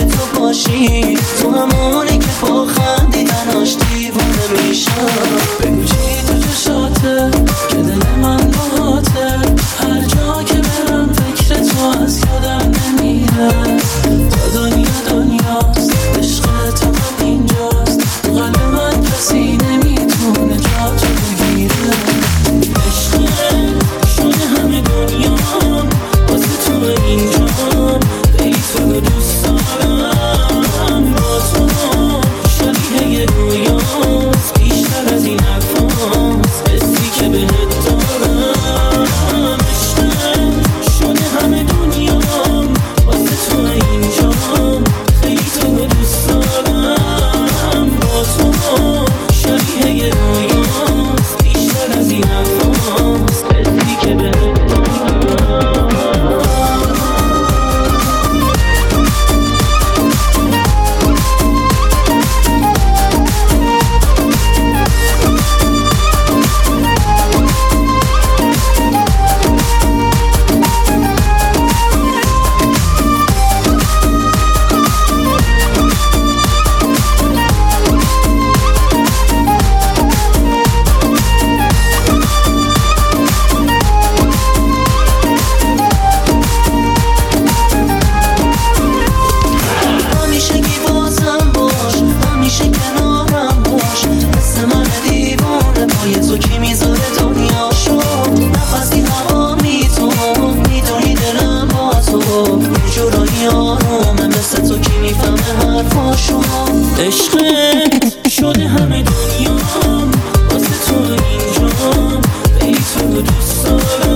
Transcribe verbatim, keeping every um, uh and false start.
تو باشی، تو همونی که با خندیدناش دیوونه میشم. بگو چی تو چشاته که دل من باهاته، هر جا که برم فکر تو از یادم نمیره. تا دنیا دنیاست، عشق تو هم اینجاست، تو قلب من کسی نمیتونه جا تو بگیره. عشقت شده همه دنیام، واسه تو اینجام، ای تو رو دوست دارم. با تو شبیه یه رویاست، بیشتر از این حرفاست، حسی که بهت دارم. عشقت شده همه دنیام، واسه تو اینجام، خیلی تو رو دوست دارم. با تو شبیه یه رویاست، بیشتر از این حرفاست، حسی که بهت دارم. عشقت شده همه دنیام، واسه تو اینجام، ای تو رو دوست دارم.